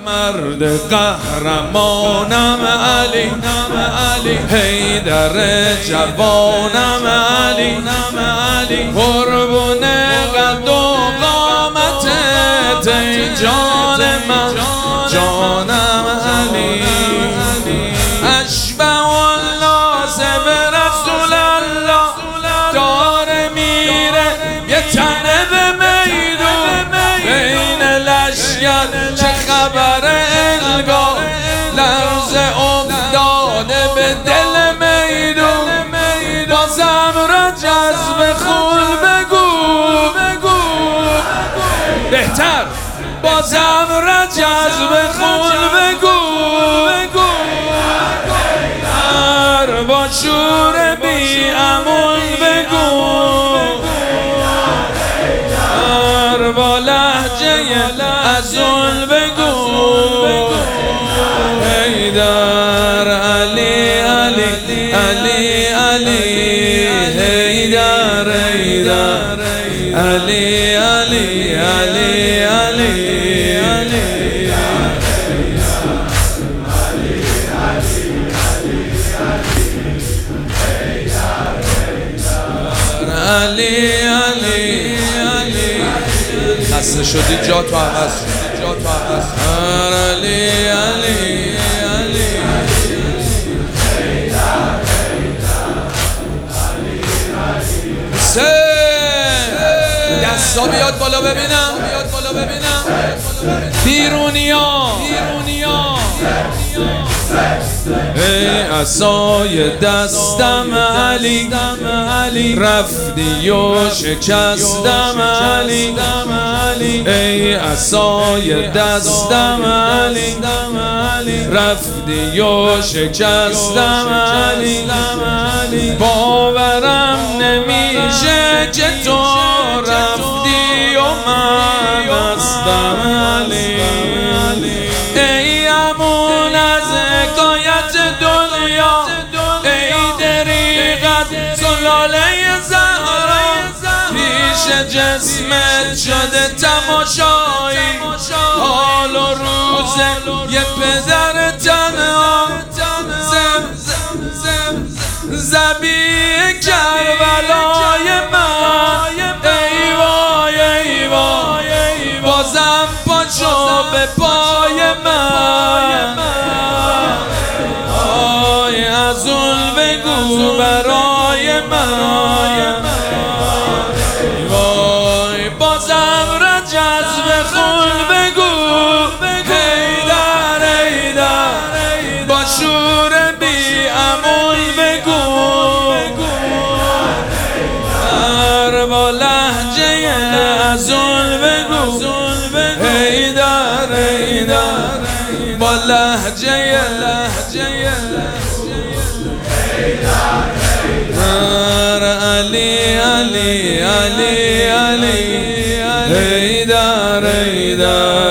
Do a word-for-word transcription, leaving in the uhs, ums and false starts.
مرد قهرمانم علی حیدر جوانم علی قربون قد و قامتت ای جان من جانم علی اشبه الناس به رسول الله داره میره یه تنه به میدون بین لشگر چه خبر الگاه لرزه افتاده به دل میدون بازم را جذب خون بگو بهتر بازم را جذب خون بگو هر با شور بی امون بگو هر با لهجه ازول بگو حیدر علی علی علی علی حیدر حیدر علی علی علی علی علی علی علی خسته شدی جا تو عوض جا تو عوض علی علی علی سه دستا بیاد بالا ببینم بیاد بالا ببینم بیرونیا بیرونیا ای عصای دستم علی رفتی و شکستم علی ای عصای دستم علی رفتی و شکستم علی باورم نمیشه که تو رفتی و من هستم علی ای امون از حکایت دنیا ای دریغت زلاله زهرا پیش جسمت شده تماشایی حال و روز یه پدر تنها زبی کربلای من ای وای ای وای بازم پاشو به پای من آی ازول بگو برای من وای بازم را جذب خون بگو حیدر حیدر با شور بی امون بگو هر با لهجه ازول بگو حیدر حیدر با لهجه لهجه علی علی علی علی حیدر حیدر